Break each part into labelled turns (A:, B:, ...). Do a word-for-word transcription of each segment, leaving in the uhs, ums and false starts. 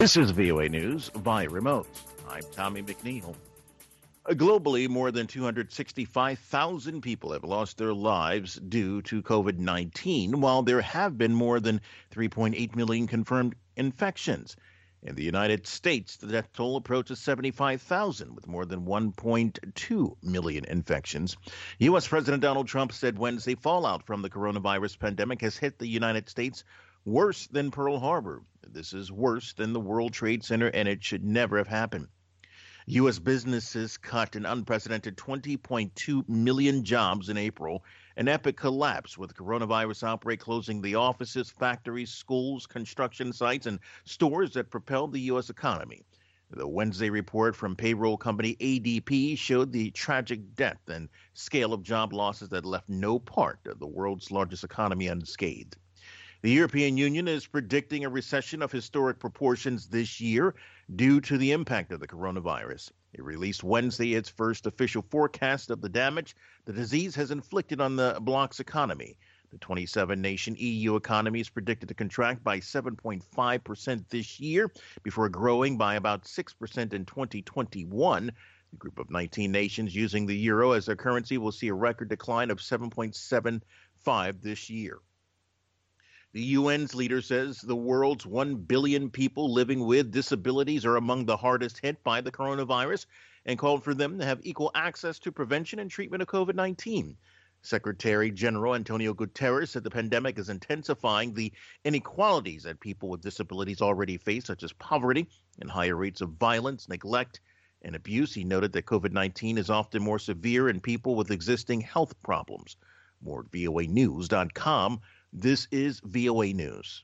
A: This is V O A News via remote. I'm Tommy McNeil. Uh, Globally, more than two hundred sixty-five thousand people have lost their lives due to COVID nineteen, while there have been more than three point eight million confirmed infections. In the United States, the death toll approaches seventy-five thousand, with more than one point two million infections. U S. President Donald Trump said Wednesday fallout from the coronavirus pandemic has hit the United States worse than Pearl Harbor. This is worse than the World Trade Center, and it should never have happened. U S businesses cut an unprecedented twenty point two million jobs in April, an epic collapse with the coronavirus outbreak closing the offices, factories, schools, construction sites, and stores that propelled the U S economy. The Wednesday report from payroll company A D P showed the tragic depth and scale of job losses that left no part of the world's largest economy unscathed. The European Union is predicting a recession of historic proportions this year due to the impact of the coronavirus. It released Wednesday its first official forecast of the damage the disease has inflicted on the bloc's economy. The twenty-seven nation E U economy is predicted to contract by seven point five percent this year before growing by about six percent in twenty twenty-one. The group of nineteen nations using the euro as their currency will see a record decline of seven point seven five this year. The U N's leader says the world's one billion people living with disabilities are among the hardest hit by the coronavirus and called for them to have equal access to prevention and treatment of COVID nineteen. Secretary General Antonio Guterres said the pandemic is intensifying the inequalities that people with disabilities already face, such as poverty and higher rates of violence, neglect, and abuse. He noted that COVID nineteen is often more severe in people with existing health problems. More at V O A news dot com. This is V O A News.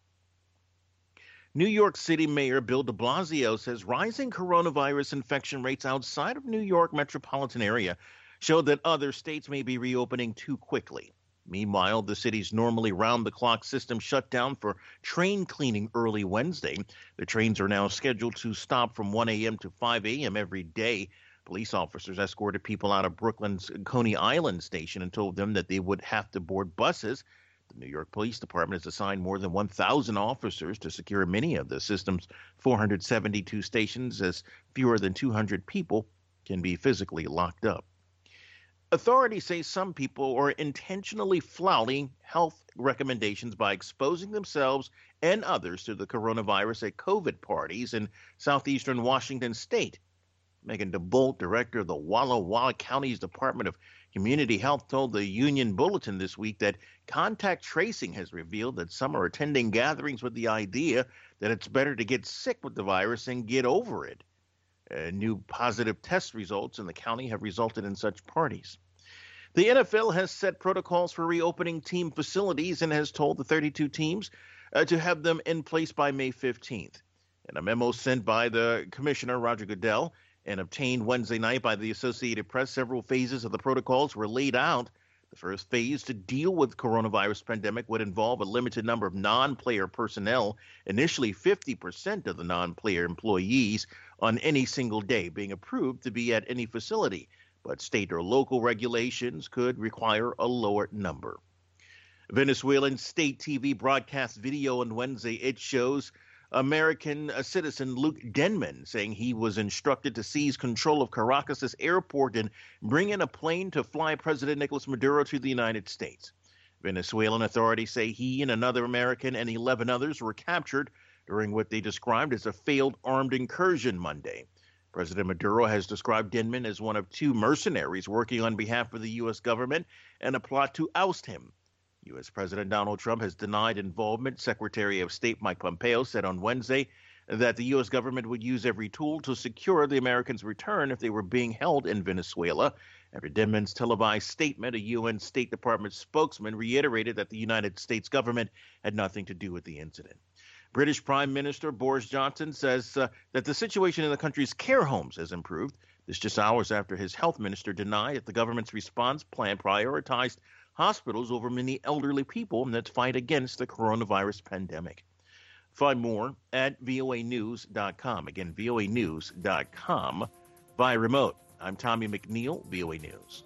A: New York City Mayor Bill de Blasio says rising coronavirus infection rates outside of New York metropolitan area show that other states may be reopening too quickly. Meanwhile, the city's normally round-the-clock system shut down for train cleaning early Wednesday. The trains are now scheduled to stop from one a.m. to five a.m. every day. Police officers escorted people out of Brooklyn's Coney Island station and told them that they would have to board buses. The New York Police Department has assigned more than one thousand officers to secure many of the system's four hundred seventy-two stations, as fewer than two hundred people can be physically locked up. Authorities say some people are intentionally flouting health recommendations by exposing themselves and others to the coronavirus at COVID parties in southeastern Washington state. Megan DeBolt, director of the Walla Walla County's Department of Community Health, told the Union Bulletin this week that contact tracing has revealed that some are attending gatherings with the idea that it's better to get sick with the virus and get over it. Uh, new positive test results in the county have resulted in such parties. The N F L has set protocols for reopening team facilities and has told the thirty-two teams uh, to have them in place by May fifteenth. In a memo sent by the commissioner, Roger Goodell, and obtained Wednesday night by the Associated Press, several phases of the protocols were laid out. The first phase to deal with the coronavirus pandemic would involve a limited number of non-player personnel, initially fifty percent of the non-player employees on any single day being approved to be at any facility, but state or local regulations could require a lower number. Venezuelan state T V broadcast video on Wednesday. It shows American citizen Luke Denman saying he was instructed to seize control of Caracas' airport and bring in a plane to fly President Nicolas Maduro to the United States. Venezuelan authorities say he and another American and eleven others were captured during what they described as a failed armed incursion Monday. President Maduro has described Denman as one of two mercenaries working on behalf of the U S government and a plot to oust him. U S. President Donald Trump has denied involvement. Secretary of State Mike Pompeo said on Wednesday that the U S government would use every tool to secure the Americans' return if they were being held in Venezuela. After Denman's televised statement, a U N State Department spokesman reiterated that the United States government had nothing to do with the incident. British Prime Minister Boris Johnson says uh, that the situation in the country's care homes has improved. This just hours after his health minister denied that the government's response plan prioritized hospitals over many elderly people in its fight against the coronavirus pandemic. Find more at V O A news dot com. Again, V O A news dot com via remote. I'm Tommy McNeil, V O A News.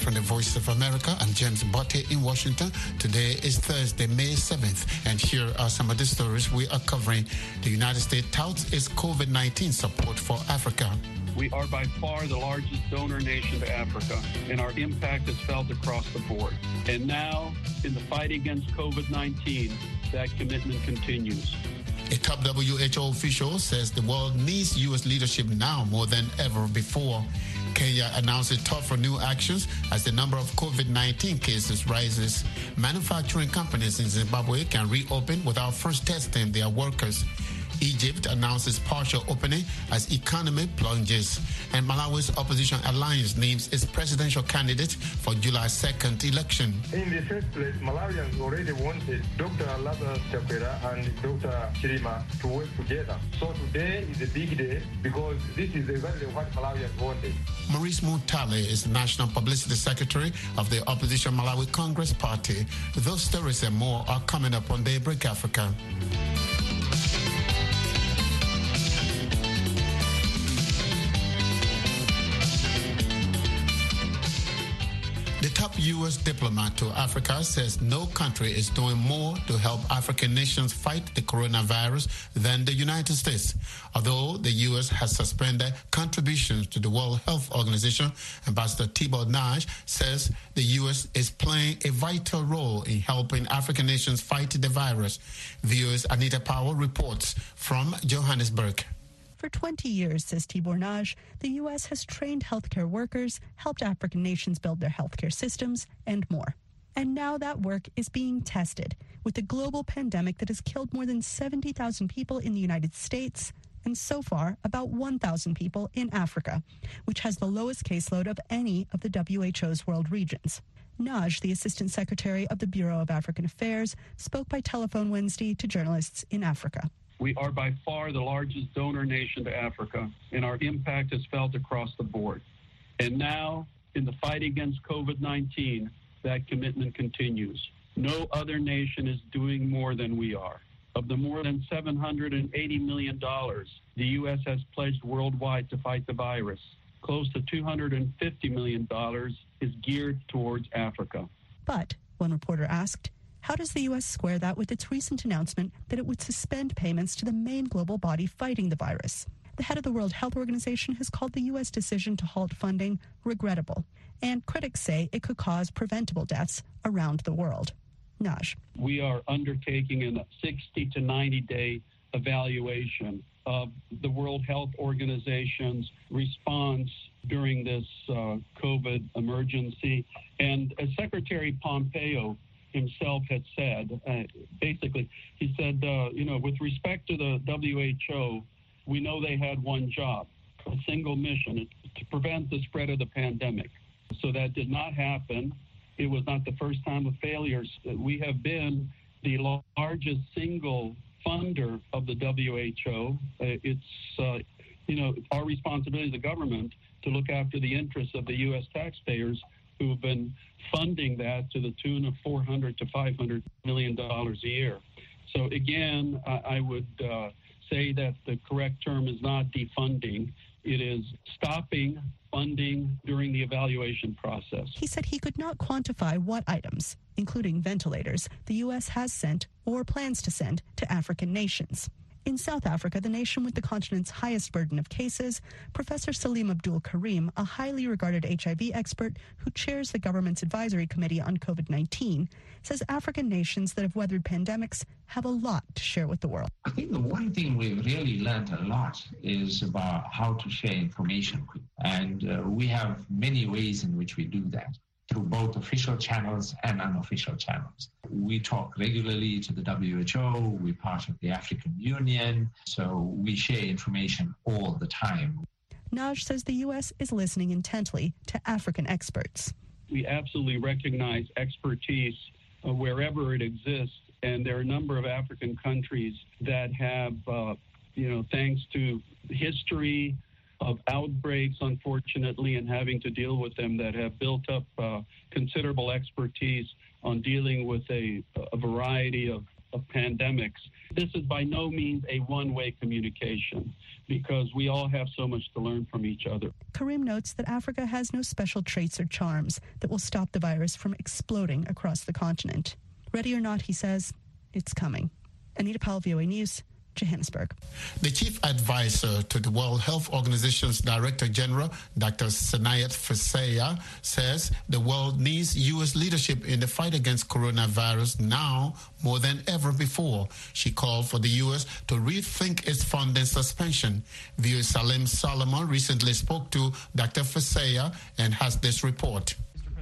B: from the Voice of America. I'm James Botte in Washington. Today is Thursday, May seventh, and here are some of the stories we are covering. The United States touts its COVID nineteen support for Africa.
C: We are by far the largest donor nation to Africa, and our impact is felt across the board. And now, in the fight against COVID nineteen, that commitment continues.
B: A top W H O official says the world needs U S leadership now more than ever before. Kenya announces tougher new actions as the number of COVID nineteen cases rises. Manufacturing companies in Zimbabwe can reopen without first testing their workers. Egypt announces partial opening as economy plunges. And Malawi's opposition alliance names its presidential candidate for July second election.
D: In the first place, Malawians already wanted Doctor Lazarus Chakwera and Doctor Chilima to work together. So today is a big day because this is exactly what Malawians wanted.
B: Maurice Mutale is the National Publicity Secretary of the opposition Malawi Congress Party. Those stories and more are coming up on Daybreak Africa. The top U S diplomat to Africa says no country is doing more to help African nations fight the coronavirus than the United States. Although the U S has suspended contributions to the World Health Organization, Ambassador Tibor Nagy says the U S is playing a vital role in helping African nations fight the virus. V O A's Anita Powell reports from Johannesburg.
E: For twenty years, says Tibor Nagy, the U S has trained healthcare workers, helped African nations build their healthcare systems, and more. And now that work is being tested with a global pandemic that has killed more than seventy thousand people in the United States and so far about one thousand people in Africa, which has the lowest caseload of any of the W H O's world regions. Nagy, the Assistant Secretary of the Bureau of African Affairs, spoke by telephone Wednesday to journalists in Africa.
C: We are by far the largest donor nation to Africa, and our impact is felt across the board. And now, in the fight against COVID nineteen, that commitment continues. No other nation is doing more than we are. Of the more than seven hundred eighty million dollars the U S has pledged worldwide to fight the virus, close to two hundred fifty million dollars is geared towards Africa.
E: But, one reporter asked, how does the U S square that with its recent announcement that it would suspend payments to the main global body fighting the virus? The head of the World Health Organization has called the U S decision to halt funding regrettable, and critics say it could cause preventable deaths around the world. Nagy.
C: We are undertaking a sixty to ninety day evaluation of the World Health Organization's response during this uh, COVID emergency. And as Secretary Pompeo himself had said, uh, basically, he said, uh, you know, with respect to the W H O, we know they had one job, a single mission, to prevent the spread of the pandemic. So that did not happen. It was not the first time of failures. We have been the largest single funder of the W H O. Uh, it's, uh, you know, our responsibility as a government to look after the interests of the U S taxpayers who have been funding that to the tune of four hundred to five hundred million dollars a year. So again, I, I would uh, say that the correct term is not defunding. It is stopping funding during the evaluation process.
E: He said he could not quantify what items, including ventilators, the U S has sent or plans to send to African nations. In South Africa, the nation with the continent's highest burden of cases, Professor Salim Abdul Karim, a highly regarded H I V expert who chairs the government's advisory committee on COVID nineteen, says African nations that have weathered pandemics have a lot to share with the world.
F: I think the one thing we've really learned a lot is about how to share information. And uh, we have many ways in which we do that, through both official channels and unofficial channels. We talk regularly to the W H O, we're part of the African Union, so we share information all the time.
E: Nagy says the U S is listening intently to African experts.
C: We absolutely recognize expertise uh, wherever it exists, and there are a number of African countries that have, uh, you know, thanks to history of outbreaks, unfortunately, and having to deal with them, that have built up uh, considerable expertise on dealing with a, a variety of of pandemics. This is by no means a one-way communication because we all have so much to learn from each other.
E: Karim notes that Africa has no special traits or charms that will stop the virus from exploding across the continent. Ready or not, he says, it's coming. Anita Powell, V O A News, Johannesburg.
B: The chief advisor to the World Health Organization's Director General, Doctor Sanayat Faseya, says the world needs U S leadership in the fight against coronavirus now more than ever before. She called for the U S to rethink its funding suspension. V O A Salim Solomon recently spoke to Doctor Faseya and has this report.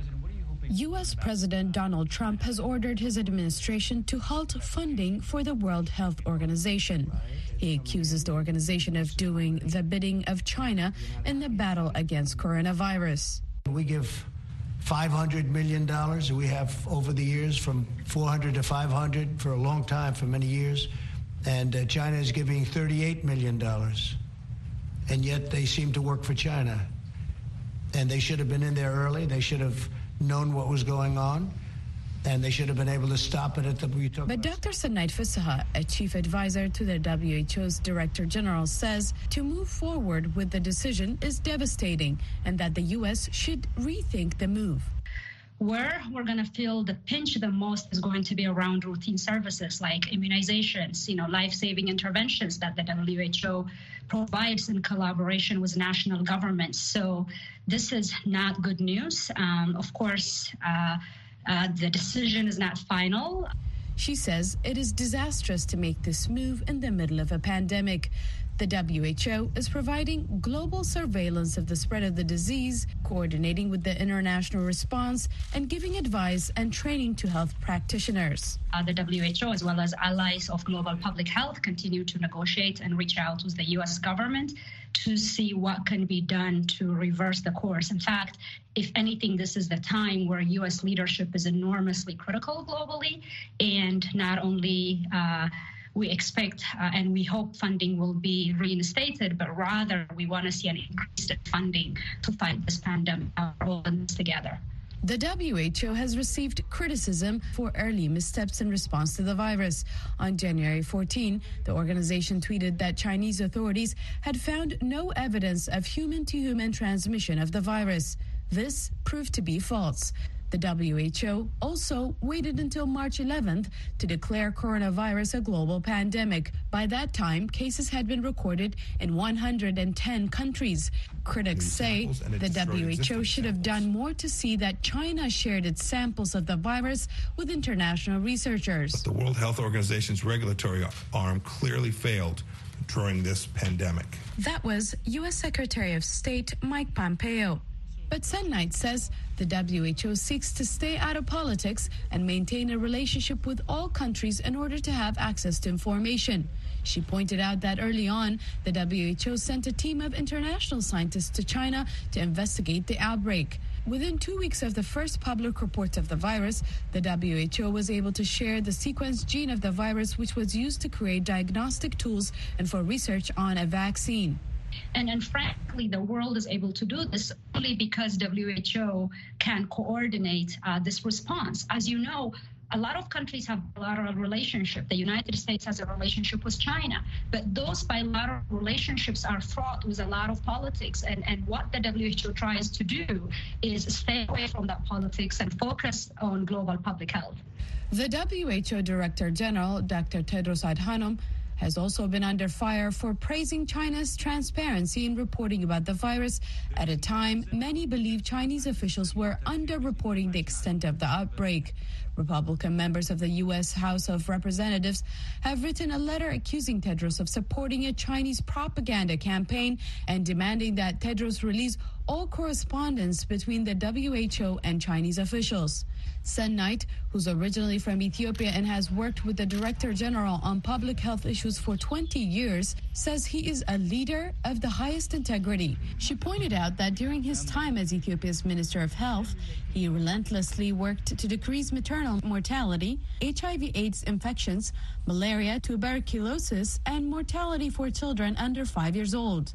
G: U S President Donald Trump has ordered his administration to halt funding for the World Health Organization. He accuses the organization of doing the bidding of China in the battle against coronavirus.
H: We give five hundred million dollars. We have over the years from four hundred to five hundred for a long time, for many years. And uh, China is giving thirty-eight million dollars. And yet they seem to work for China. And they should have been in there early. They should have known what was going on, and they should have been able to stop it at the... We took
G: but Doctor Sanayat Faseya, a chief advisor to the W H O's Director General, says to move forward with the decision is devastating and that the U S should rethink the move.
I: Where we're going to feel the pinch the most is going to be around routine services like immunizations, you know, life-saving interventions that the W H O provides in collaboration with national governments. So this is not good news. Um, of course, uh, uh, the decision is not final.
G: She says it is disastrous to make this move in the middle of a pandemic. The W H O is providing global surveillance of the spread of the disease, coordinating with the international response, and giving advice and training to health practitioners.
I: Uh, the W H O, as well as allies of global public health, continue to negotiate and reach out with the U S government to see what can be done to reverse the course. In fact, if anything, this is the time where U S leadership is enormously critical globally, and not only uh, we expect uh, and we hope funding will be reinstated, but rather we want to see an increased funding to fight this pandemic, uh, all in this together.
G: The W H O has received criticism for early missteps in response to the virus. On January fourteenth, the organization tweeted that Chinese authorities had found no evidence of human-to-human transmission of the virus. This proved to be false. The W H O also waited until March eleventh to declare coronavirus a global pandemic. By that time, cases had been recorded in one hundred ten countries. Critics say the W H O should have done more to see that China shared its samples of the virus with international researchers.
J: But the World Health Organization's regulatory arm clearly failed during this pandemic.
G: That was U S Secretary of State Mike Pompeo. But Sanayat says the W H O seeks to stay out of politics and maintain a relationship with all countries in order to have access to information. She pointed out that early on, the W H O sent a team of international scientists to China to investigate the outbreak. Within two weeks of the first public reports of the virus, the W H O was able to share the sequenced gene of the virus, which was used to create diagnostic tools and for research on a vaccine.
I: And, and frankly, the world is able to do this only because W H O can coordinate uh, this response. As you know, a lot of countries have bilateral relationship. The United States has a relationship with China, but those bilateral relationships are fraught with a lot of politics. And, and what the W H O tries to do is stay away from that politics and focus on global public health.
G: The W H O Director General, Doctor Tedros Adhanom, has also been under fire for praising China's transparency in reporting about the virus at a time many believe Chinese officials were underreporting the extent of the outbreak. Republican members of the U S House of Representatives have written a letter accusing Tedros of supporting a Chinese propaganda campaign and demanding that Tedros release all correspondence between the W H O and Chinese officials. Sanayat, who's originally from Ethiopia and has worked with the Director General on public health issues for twenty years, says he is a leader of the highest integrity. She pointed out that during his time as Ethiopia's Minister of Health, he relentlessly worked to decrease maternal mortality, H I V AIDS infections, malaria, tuberculosis, and mortality for children under five years old.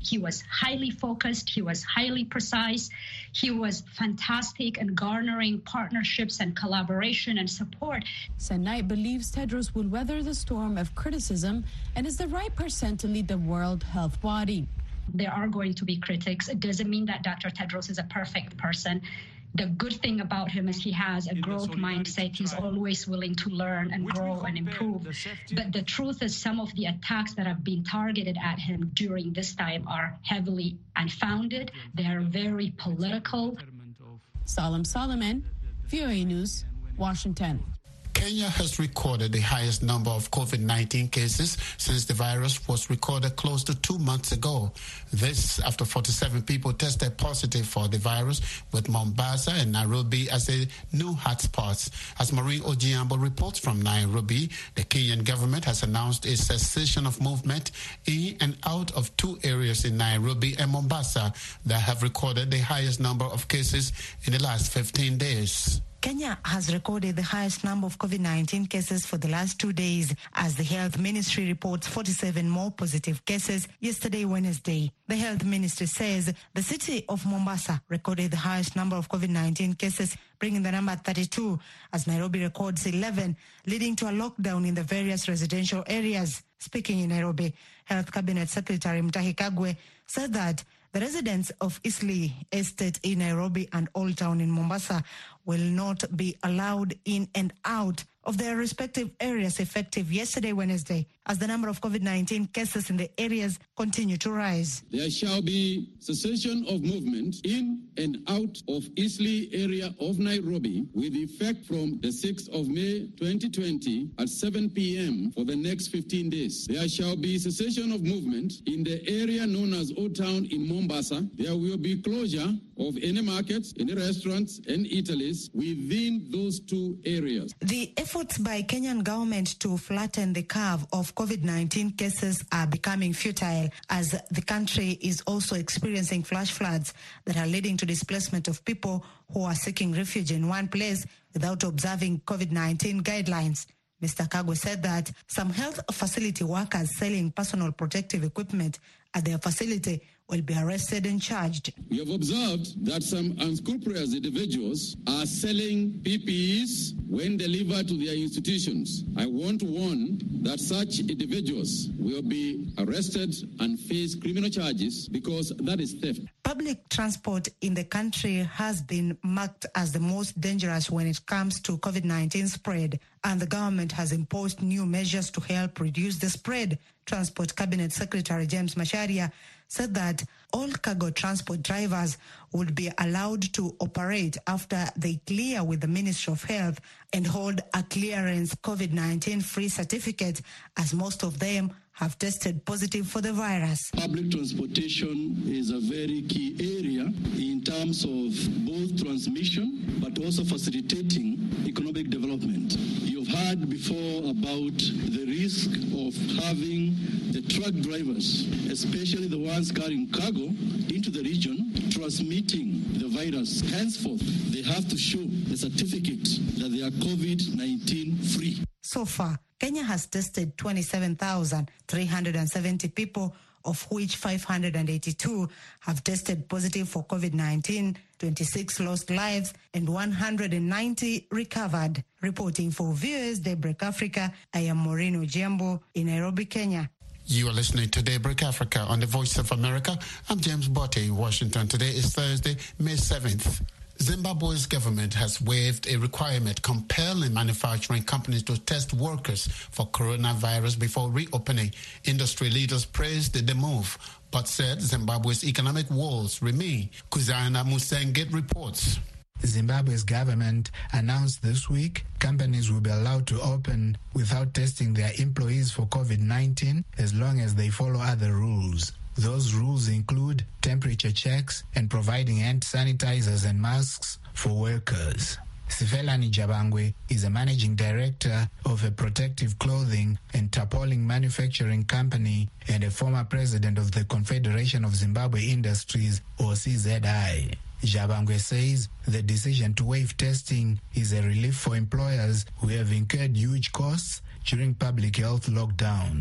I: He was highly focused. He was highly precise. He was fantastic in garnering partnerships and collaboration and support.
G: Sen Knight believes Tedros will weather the storm of criticism and is the right person to lead the World Health Body.
I: There are going to be critics. It doesn't mean that Doctor Tedros is a perfect person. The good thing about him is he has a growth mindset. He's always willing to learn and grow and improve. But the truth is some of the attacks that have been targeted at him during this time are heavily unfounded. They are very political.
G: Salam Solomon, V O A News, Washington.
B: Kenya has recorded the highest number of COVID nineteen cases since the virus was recorded close to two months ago. This after forty-seven people tested positive for the virus, with Mombasa and Nairobi as the new hotspots. As Maureen Ojiambo reports from Nairobi, the Kenyan government has announced a cessation of movement in and out of two areas in Nairobi and Mombasa that have recorded the highest number of cases in the last fifteen days.
K: Kenya has recorded the highest number of COVID nineteen cases for the last two days as the Health Ministry reports forty-seven more positive cases yesterday, Wednesday. The Health Ministry says the city of Mombasa recorded the highest number of COVID nineteen cases, bringing the number thirty-two, as Nairobi records eleven, leading to a lockdown in the various residential areas. Speaking in Nairobi, Health Cabinet Secretary Mutahi Kagwe said that the residents of Eastleigh Estate in Nairobi and Old Town in Mombasa will not be allowed in and out of their respective areas effective yesterday, Wednesday, as the number of COVID nineteen cases in the areas continue to rise.
L: There shall be cessation of movement in and out of Eastleigh area of Nairobi with effect from the sixth of May twenty twenty at seven p.m. for the next fifteen days. There shall be cessation of movement in the area known as Old Town in Mombasa. There will be closure of any markets, any restaurants and eateries within those two areas.
K: The efforts by Kenyan government to flatten the curve of COVID nineteen cases are becoming futile, as the country is also experiencing flash floods that are leading to displacement of people who are seeking refuge in one place without observing COVID nineteen guidelines. Mister Kagwe said that some health facility workers selling personal protective equipment at their facility will be arrested and charged.
L: We have observed that some unscrupulous individuals are selling P P Es when delivered to their institutions. I want to warn that such individuals will be arrested and face criminal charges because that is theft.
K: Public transport in the country has been marked as the most dangerous when it comes to COVID nineteen spread, and the government has imposed new measures to help reduce the spread. Transport Cabinet Secretary James Macharia said that all cargo transport drivers would be allowed to operate after they clear with the Ministry of Health and hold a clearance COVID nineteen free certificate, as most of them have tested positive for the virus.
L: Public transportation is a very key area in terms of both transmission but also facilitating economic development. You've heard before about the risk of having the truck drivers, especially the ones carrying cargo into the region, transmitting the virus. Henceforth, they have to show the certificate that they are COVID nineteen free.
K: So far, Kenya has tested twenty-seven thousand three hundred seventy people, of which five hundred eighty-two have tested positive for COVID nineteen, twenty-six lost lives, and one hundred ninety recovered. Reporting for V O A's Daybreak Africa, I am Maureen Ojiambo in Nairobi, Kenya.
B: You are listening to Daybreak Africa on the Voice of America. I'm James Botte in Washington. Today is Thursday, May seventh. Zimbabwe's government has waived a requirement compelling manufacturing companies to test workers for coronavirus before reopening. Industry leaders praised the move, but said Zimbabwe's economic woes remain. Kuzana Musenge reports.
M: Zimbabwe's government announced this week companies will be allowed to open without testing their employees for COVID nineteen as long as they follow other rules. Those rules include temperature checks and providing hand sanitizers and masks for workers. Sifelani Jabangwe is a managing director of a protective clothing and tarpaulin manufacturing company and a former president of the Confederation of Zimbabwe Industries, or C Z I. Jabangwe says the decision to waive testing is a relief for employers who have incurred huge costs during public health lockdowns.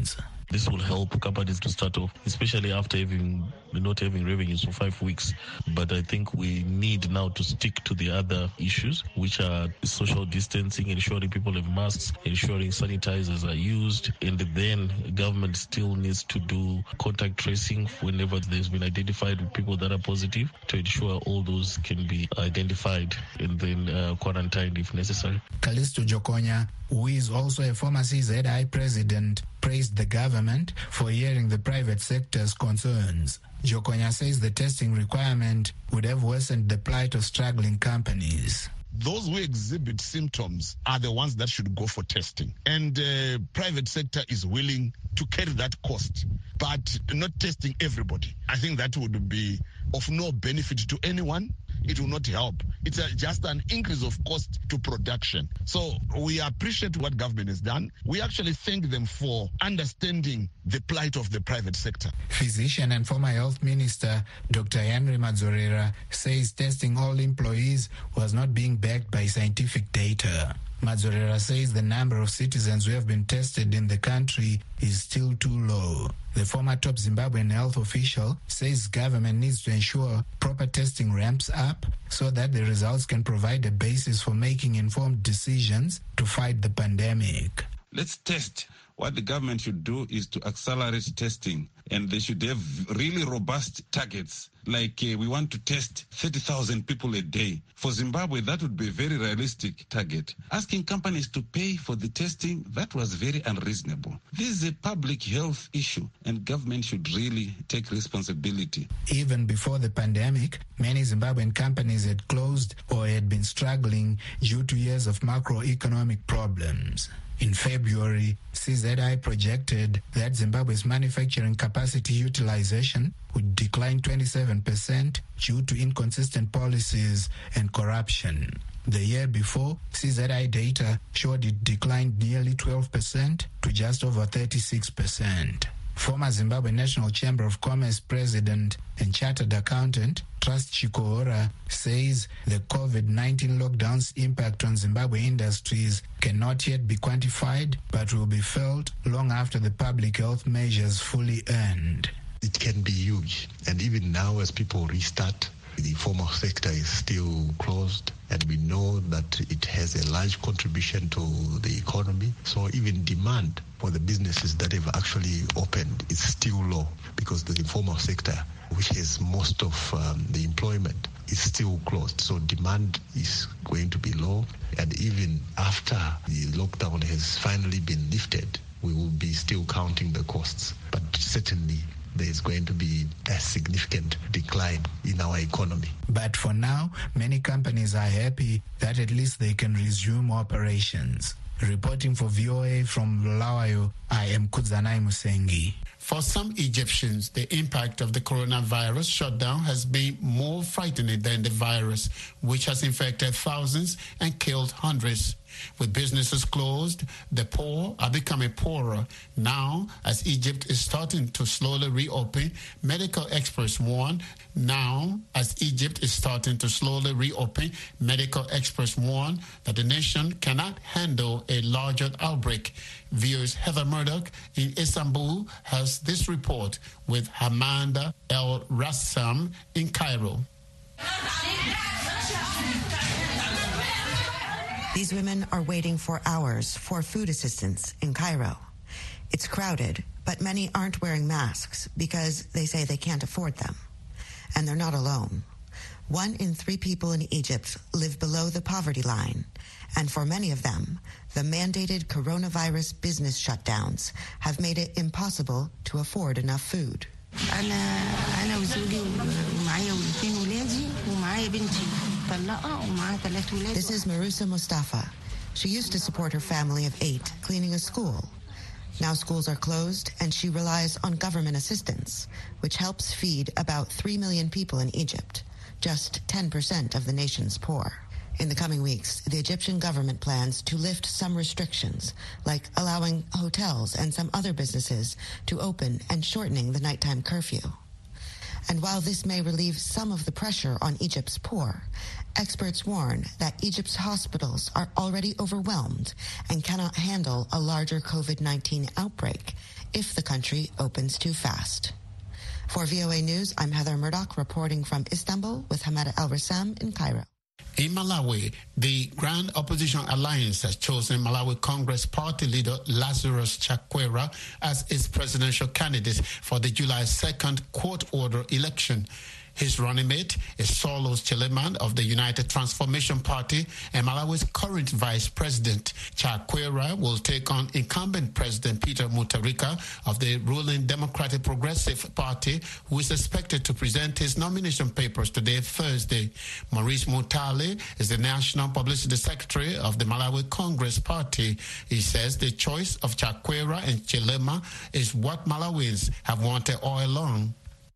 N: This will help companies to start off, especially after having not having revenues for five weeks. But I think we need now to stick to the other issues, which are social distancing, ensuring people have masks, ensuring sanitizers are used, and then government still needs to do contact tracing whenever there's been identified with people that are positive, to ensure all those can be identified and then uh, quarantined if necessary.
M: Callisto Jokonya, who is also a former C Z I president, praised the government for hearing the private sector's concerns. Jokonya says the testing requirement would have worsened the plight of struggling companies.
O: Those who exhibit symptoms are the ones that should go for testing. And the uh, private sector is willing to carry that cost, but not testing everybody. I think that would be of no benefit to anyone. It will not help. It's a, just an increase of cost to production. So we appreciate what government has done. We actually thank them for understanding the plight of the private sector.
M: Physician and former health minister Doctor Henry Madzorera says testing all employees was not being backed by scientific data. Madzorera says the number of citizens who have been tested in the country is still too low. The former top Zimbabwean health official says government needs to ensure proper testing ramps up so that the results can provide a basis for making informed decisions to fight the pandemic.
P: Let's test. What the government should do is to accelerate testing, and they should have really robust targets. Like uh, we want to test thirty thousand people a day. For Zimbabwe, that would be a very realistic target. Asking companies to pay for the testing, that was very unreasonable. This is a public health issue, and government should really take responsibility.
M: Even before the pandemic, many Zimbabwean companies had closed or had been struggling due to years of macroeconomic problems. In February, C Z I projected that Zimbabwe's manufacturing capacity utilization would decline twenty-seven percent due to inconsistent policies and corruption. The year before, C Z I data showed it declined nearly twelve percent to just over thirty-six percent. Former Zimbabwe National Chamber of Commerce president and chartered accountant Trust Chikohora says the COVID nineteen lockdown's impact on Zimbabwe industries cannot yet be quantified, but will be felt long after the public health measures fully end.
Q: It can be huge, and even now as people restart, the informal sector is still closed, and we know that it has a large contribution to the economy. So even demand for the businesses that have actually opened is still low, because the informal sector, which has most of um, the employment, is still closed. So demand is going to be low, and even after the lockdown has finally been lifted, we will be still counting the costs. But certainly there's going to be a significant decline in our economy.
M: But for now, many companies are happy that at least they can resume operations. Reporting for V O A from Bulawayo, I am Kudzanai Musengi.
B: For some Egyptians, the impact of the coronavirus shutdown has been more frightening than the virus, which has infected thousands and killed hundreds. With businesses closed, the poor are becoming poorer. Now, as Egypt is starting to slowly reopen, medical experts warn. Now, as Egypt is starting to slowly reopen, medical experts warn that the nation cannot handle a larger outbreak. V O's Heather Murdoch in Istanbul has this report with Hamanda El Rassam in Cairo.
R: These women are waiting for hours for food assistance in Cairo. It's crowded, but many aren't wearing masks because they say they can't afford them. And they're not alone. One in three people in Egypt live below the poverty line. And for many of them, the mandated coronavirus business shutdowns have made it impossible to afford enough food. This is Marusa Mustafa. She used to support her family of eight cleaning a school. Now schools are closed and she relies on government assistance, which helps feed about three million people in Egypt, just ten percent of the nation's poor. In the coming weeks, the Egyptian government plans to lift some restrictions, like allowing hotels and some other businesses to open and shortening the nighttime curfew. And while this may relieve some of the pressure on Egypt's poor, experts warn that Egypt's hospitals are already overwhelmed and cannot handle a larger COVID nineteen outbreak if the country opens too fast. For V O A News, I'm Heather Murdoch reporting from Istanbul with Hamada El-Rassam in Cairo.
B: In Malawi, the Grand Opposition Alliance has chosen Malawi Congress Party leader Lazarus Chakwera as its presidential candidate for the July second court-order election. His running mate is Saulos Chileman of the United Transformation Party and Malawi's current vice president. Chakwera will take on incumbent President Peter Mutharika of the ruling Democratic Progressive Party, who is expected to present his nomination papers today, Thursday. Maurice Mutale is the National Publicity Secretary of the Malawi Congress Party. He says the choice of Chakwera and Chilema is what Malawians have wanted all along.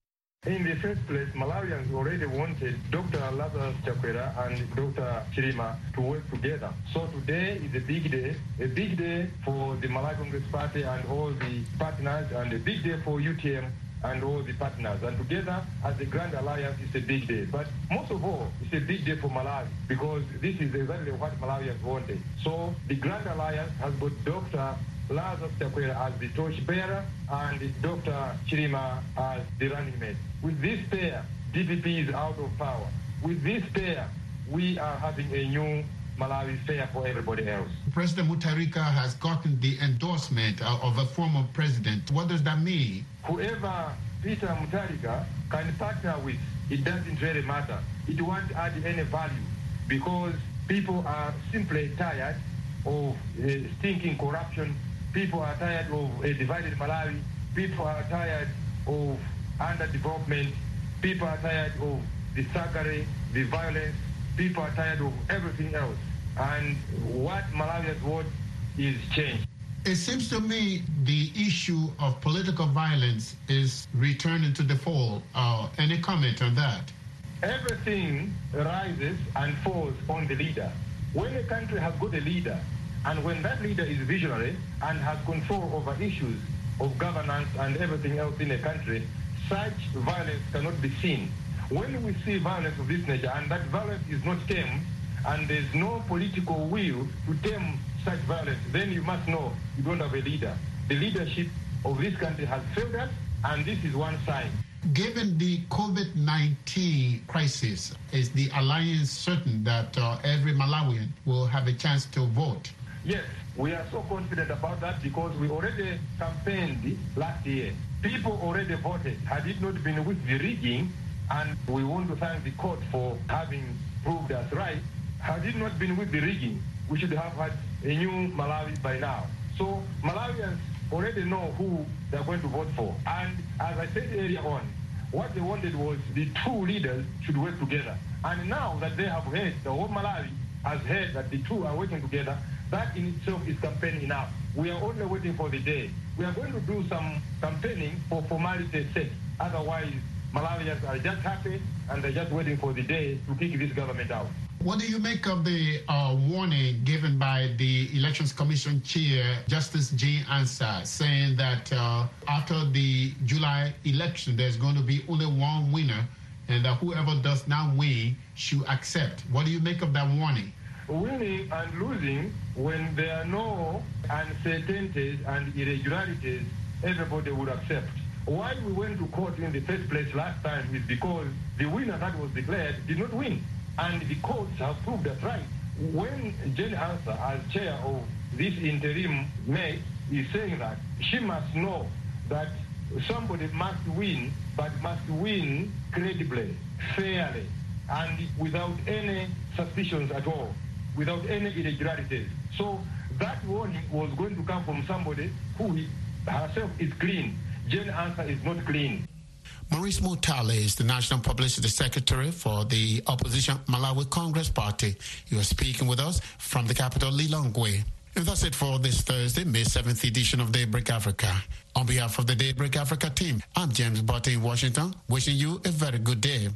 D: In the first place, Malawians already wanted Doctor Lazarus Chakwera and Doctor Chilima to work together. So today is a big day, a big day for the Malawi Congress Party and all the partners, and a big day for U T M and all the partners. And together, as a Grand Alliance, it's a big day. But most of all, it's a big day for Malawi, because this is exactly what Malawians wanted. So the Grand Alliance has got Doctor Lazarus Chakwera as the torchbearer and Doctor Chilima as the running mate. With this pair, D P P is out of power. With this pair, we are having a new Malawi fair for everybody else.
B: President Mutharika has gotten the endorsement of a former president. What does that mean?
D: Whoever Peter Mutharika can partner with, it doesn't really matter. It won't add any value, because people are simply tired of uh, stinking corruption. People are tired of a divided Malawi. People are tired of underdevelopment. People are tired of the thuggery, the violence. People are tired of everything else. And what Malawians want is change.
B: It seems to me the issue of political violence is returning to the fore. Uh, any comment on that?
D: Everything rises and falls on the leader. When a country has got a leader, and when that leader is visionary and has control over issues of governance and everything else in a country, such violence cannot be seen. When we see violence of this nature, and that violence is not tamed, and there's no political will to tame such violence, then you must know you don't have a leader. The leadership of this country has failed us, and this is one sign.
B: Given the COVID nineteen crisis, is the alliance certain that uh, every Malawian will have a chance to vote?
D: Yes, we are so confident about that, because we already campaigned last year. People already voted. Had it not been with the rigging, and we want to thank the court for having proved us right, had it not been with the rigging, we should have had a new Malawi by now. So Malawians already know who they're going to vote for. And as I said earlier on, what they wanted was the two leaders should work together. And now that they have heard, the whole Malawi has heard that the two are working together, that in itself is campaign enough. We are only waiting for the day. We are going to do some campaigning for formality's sake. Otherwise, Malawians are just happy and they're just waiting for the day to kick this government out.
B: What do you make of the uh, warning given by the Elections Commission Chair, Justice Jean Ansah, saying that uh, after the July election, there's going to be only one winner, and that whoever does not win should accept? What do you make of that warning?
D: Winning and losing, when there are no uncertainties and irregularities, everybody would accept. Why we went to court in the first place last time is because the winner that was declared did not win. And the courts have proved that right. When Jean Ansah, as chair of this interim May, is saying that, she must know that somebody must win, but must win credibly, fairly, and without any suspicions at all, without any irregularities. So that warning was going to come from somebody who herself is clean. Jean Ansah is not clean.
B: Maurice Mutale is the National Publicity Secretary for the opposition Malawi Congress Party. You are speaking with us from the capital, Lilongwe. And that's it for this Thursday, May seventh edition of Daybreak Africa. On behalf of the Daybreak Africa team, I'm James Botte in Washington, wishing you a very good day.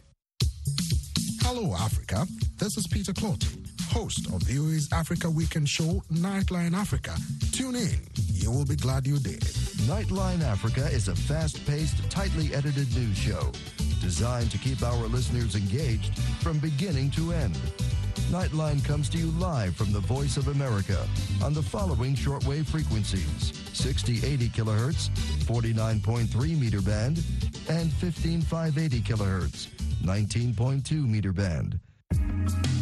S: Hello, Africa. This is Peter Clotty, host of V O A's Africa Weekend show, Nightline Africa. Tune in. You will be glad you did.
T: Nightline Africa is a fast-paced, tightly edited news show designed to keep our listeners engaged from beginning to end. Nightline comes to you live from the Voice of America on the following shortwave frequencies: sixty eighty kilohertz, forty-nine point three meter band, and fifteen five eighty kilohertz, nineteen point two meter band.